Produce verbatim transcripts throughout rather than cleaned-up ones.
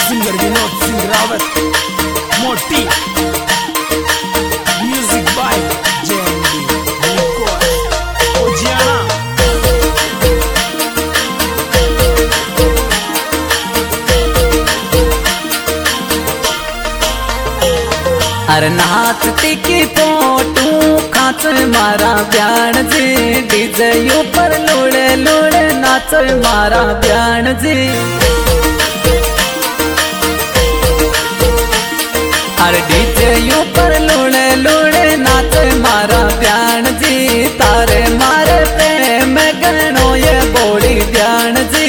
Singer Vinod Singh Rawat मोटी music by JND record ओजियाना। अरे नाचती की फोटू खाच मारा ब्याण जी, डीजे ऊपर लुड़े लुड़े नाच मारा ब्याण जी। अरे डीजे ऊपर लुड़े लुड़े नाच मारा ब्याण जी, तारे मारे प्रेम गणो ये बोली ब्याण जी।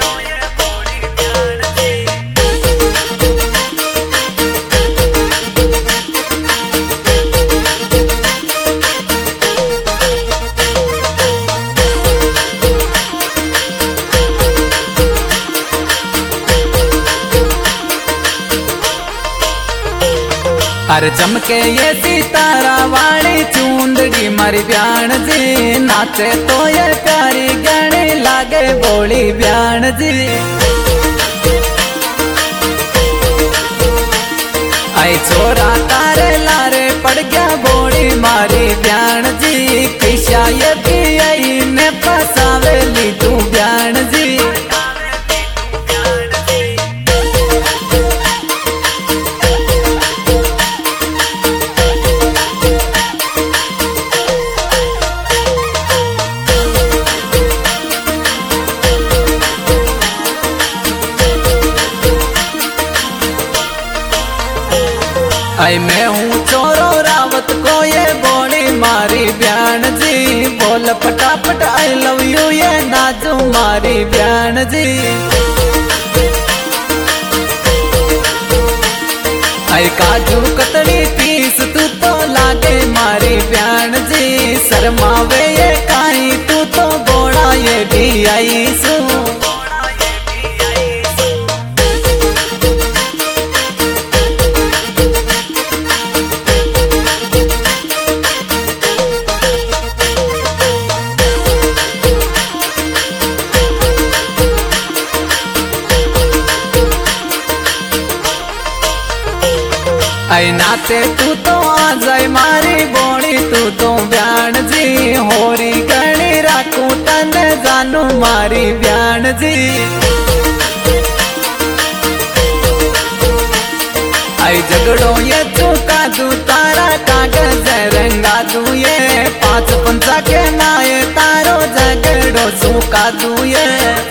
अरे चमके ये सितारा वाली चूंदड़ी मारी ब्याण जी, नाचे तो ये प्यारी गणी लागे बोली ब्याण जी। आई छोरा तारे लारे पड़ गया बोली मारी ब्याण जी, किशा ये भी आई ने फसावे ली तू ब्याण जी। आई मैं हूँ चोरो रावत को ये बोली मारी ब्याण जी, बोल फटाफट आई लव यू ये नाचू मारी ब्याण जी। आई काजू कतड़ी पीस तू तो लागे मारी ब्याण जी, शर्मावे ये काई तू तो बोड़ा ये भी आई सू। आई नाते तू तो आ जाए मारी बोली तू तो ब्याण जी, होरी गणी राखू तन जानू मारी ब्याण जी। आई झगड़ो ये चुका दू तारा कागज रंगा दू ये, पांच पंचा के माए तारो झगड़ो चुका दू ये।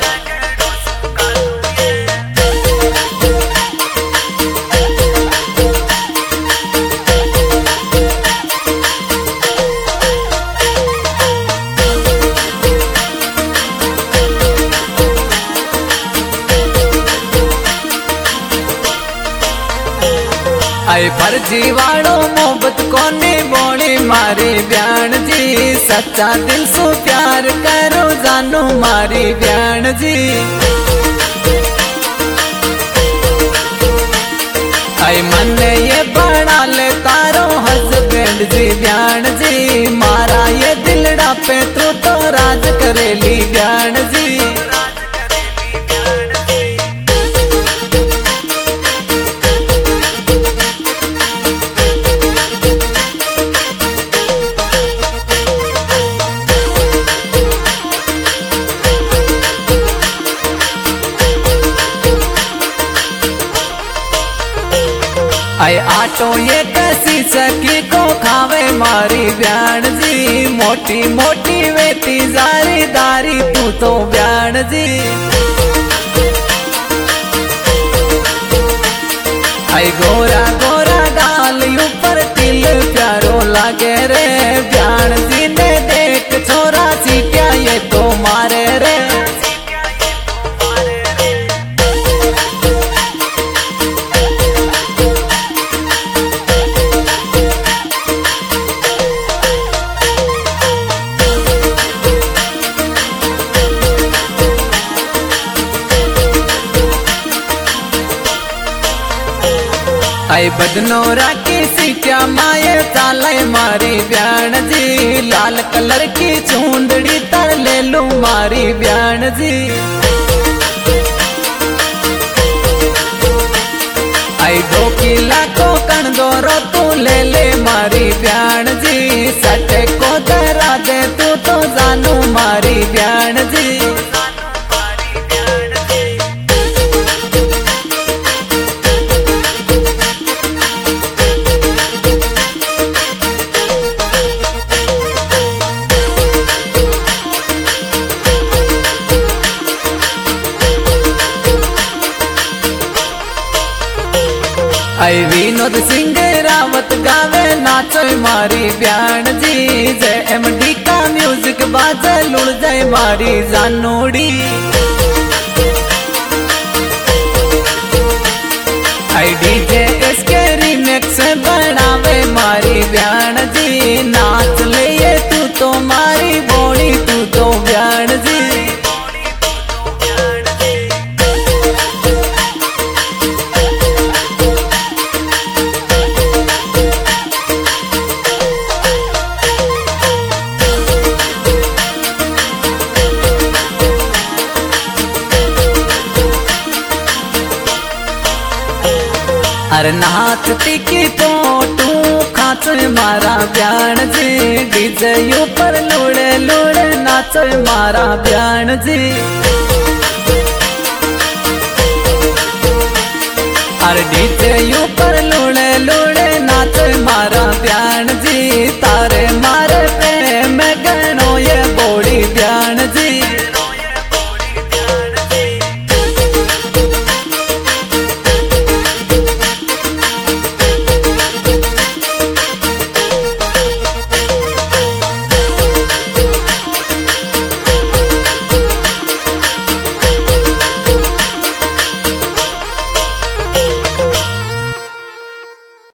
आई फर्जी वालो मोहब्बत कोनी बोली मारी ब्याण जी, सच्चा दिल सु प्यार करो जानू मारी ब्याण जी। आई मन ये बना ले तारो हस्बैंड जी ब्याण जी, मारा ये दिलड़ा पे तू तो राज करेली ब्याण जी। आई आटो ये कैसी सकी को खावे मारी ब्याण जी, मोटी मोटी वेती जारी दारी तू तो ब्याण जी। आई गोरा गोरा गाल ऊपर तिल प्यारो लागे रे, ब्याण जी ने देख छोरा सीटिया ये तो मारे रे। आई बदनोरा की सीटिया माए चाले मारी ब्याण जी, लाल कलर की चूंदड़ी तर ले लू मारी ब्याण जी। मारी ब्याण जी सटे को दरा दे तू तो जानू मारी ब्याण जी। आई विनोद सिंह रावत गावे नाचो मारी ब्याण जी। जय एम डी का म्यूजिक बाजे लुड़ जाए मारी जानोड़ी। आई डीजे इसके रिमिक्स बनावे मारी ब्याण जी। नाच ले तू तो मारी बोली तू तो ब्याण जी। अरे नाचती की पोटू खाच मारा ब्याण जी। डीजे ऊपर लुड़े लुड़े नाच मारा ब्याण जी। अरे डीजे ऊपर लुड़े लुड़े नाच मारा ब्याण जी।